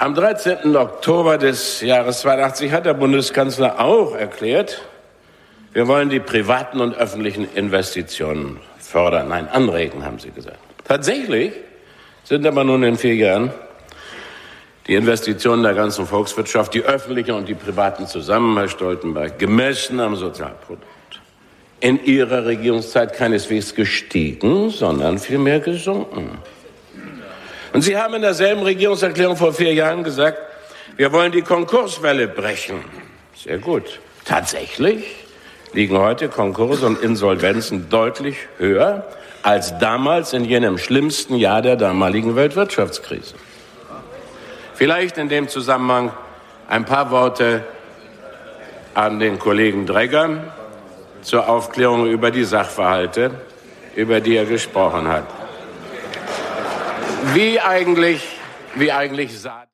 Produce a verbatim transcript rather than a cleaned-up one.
Am dreizehnten Oktober des Jahres zweiundachtzig hat der Bundeskanzler auch erklärt, wir wollen die privaten und öffentlichen Investitionen fördern, nein, anregen, haben Sie gesagt. Tatsächlich sind aber nun in vier Jahren die Investitionen der ganzen Volkswirtschaft, die öffentlichen und die privaten zusammen, Herr Stoltenberg, gemessen am Sozialprodukt, in Ihrer Regierungszeit keineswegs gestiegen, sondern vielmehr gesunken. Und Sie haben in derselben Regierungserklärung vor vier Jahren gesagt, wir wollen die Konkurswelle brechen. Sehr gut. Tatsächlich liegen heute Konkurse und Insolvenzen deutlich höher als damals in jenem schlimmsten Jahr der damaligen Weltwirtschaftskrise. Vielleicht in dem Zusammenhang ein paar Worte an den Kollegen Dregger zur Aufklärung über die Sachverhalte, über die er gesprochen hat. Wie eigentlich, wie eigentlich sah